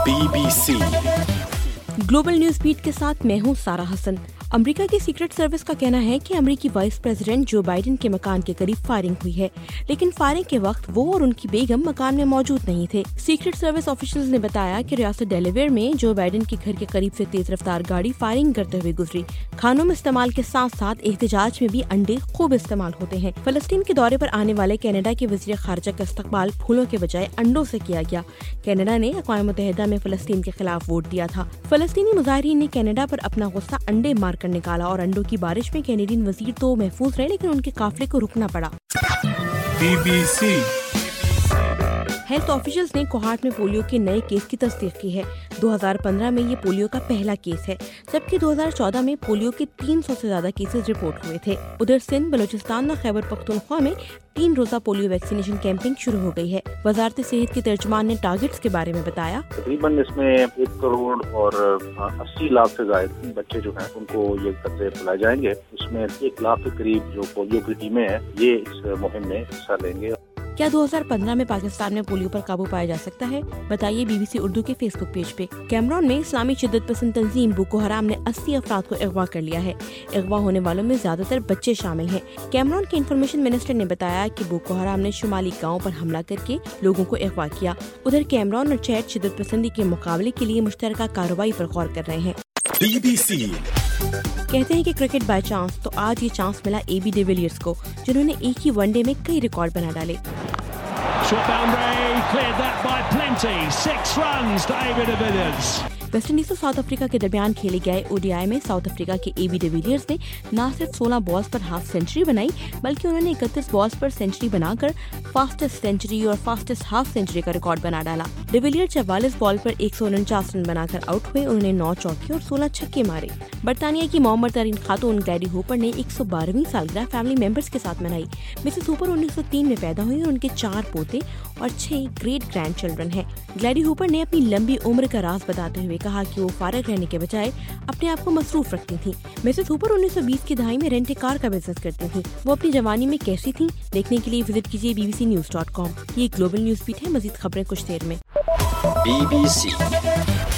BBC global news beat के साथ मैं हूँ सारा हसन। अमेरिका की सीक्रेट सर्विस का कहना है कि अमेरिकी वाइस प्रेसिडेंट जो बाइडेन के मकान के करीब फायरिंग हुई है, लेकिन फायरिंग के वक्त वो और उनकी बेगम मकान में मौजूद नहीं थे। सीक्रेट सर्विस ऑफिशियल्स ने बताया कि रियासत डेलावेयर में जो बाइडेन के घर के करीब से तेज रफ्तार गाड़ी फायरिंग करते हुए गुजरी। खानों में इस्तेमाल के साथ साथ एहतजाज में भी अंडे खूब इस्तेमाल होते हैं। फलस्तीन के दौरे पर आने वाले कनाडा के वज़ीर खारजा का इस्तकबाल फूलों के बजाय अंडों से किया गया। कनाडा ने अक़वाम मुत्तहिदा में फलस्तीन के खिलाफ वोट दिया था। फलस्तीनी मुजाहिरीन ने कनाडा पर अपना गुस्सा अंडे मार कर निकाला और अंडों की बारिश में कैनेडियन वजीर तो महफूज रहे, लेकिन उनके काफिले को रुकना पड़ा। BBC हेल्थ ऑफिशियल्स ने कोहाट में पोलियो के नए केस की तस्दीक की है। 2015 में ये पोलियो का पहला केस है, जबकि 2014 में पोलियो के 300 से ज्यादा केसेस रिपोर्ट हुए थे। उधर सिंध, बलूचिस्तान और खैबर पख्तूनख्वा में 3 रोजा पोलियो वैक्सीनेशन कैंपिंग शुरू हो गई है। वजारत सेहत के तर्जुमान ने टारगेट्स के बारे में बताया। तकरीबन इसमें 1 करोड़ और 80 लाख से ज्यादा बच्चे जो हैं उनको ये कतरे पिलाए जाएंगे। उसमें 1 लाख के करीब जो पोलियो की टीमें हैं ये इस मुहिम में हिस्सा लेंगे। क्या 2015 में पाकिस्तान में पोलियो पर काबू पाया जा सकता है? बताइए BBC उर्दू के फेसबुक पेज पे। कैमरून में इस्लामी शिद्दत पसंद तंजीम बोको हराम ने 80 अफराद को अगवा कर लिया है। अगवा होने वालों में ज्यादातर बच्चे शामिल हैं। कैमरून के इंफॉर्मेशन मिनिस्टर ने बताया कि बोको हराम ने शुमाली गाँव पर हमला करके लोगों को अगवा किया। उधर कैमरून और चैद शिद्दत पसंदी के मुकाबले के लिए मुश्तरका कार्रवाई पर गौर कर रहे हैं। BBC कहते हैं कि क्रिकेट बाय चांस, तो आज ये चांस मिला AB डिविलियर्स को, जिन्होंने एक ही वनडे में कई रिकॉर्ड बना डाले। Short boundary, cleared that by plenty. 6 runs to AB de Villiers. West Indies और साउथ अफ्रीका के दरमियान खेले गए ODI में साउथ अफ्रीका के AB डिविलियर्स ने न सिर्फ 16 बॉल्स पर हाफ सेंचुरी बनाई, बल्कि उन्होंने 31 बॉल्स पर सेंचुरी बनाकर फास्टेस्ट सेंचुरी और फास्टेस्ट हाफ सेंचुरी का रिकॉर्ड बना डाला। डिविलियर्स 44 बॉल पर 149 रन बनाकर आउट हुए। उन्होंने 9 चौके और 16 छक्के मारे। बरतानिया की मोहम्मद तरीन खातून ग्लैडी हूपर ने 112वीं सालगिरह फैमिली मेंबर्स के साथ मनाई। मिसेस हूपर 1903 में पैदा हुई और उनके 4 पोते और 6 ग्रेट ग्रैंड चिल्ड्रन हैं। ग्लैडी हूपर ने अपनी लंबी उम्र का राज बताते हुए कहा कि वो फारिग रहने के बजाय अपने आप को मसरूफ रखती थी। मिसेस हूपर 1920 की दहाई में रेंट ए कार का बिजनेस करती थी। वो अपनी जवानी में कैसी थी, देखने के लिए विजिट कीजिए bbcnews.com। ये ग्लोबल न्यूज बीट है। मजीद खबरें कुछ देर में। BBC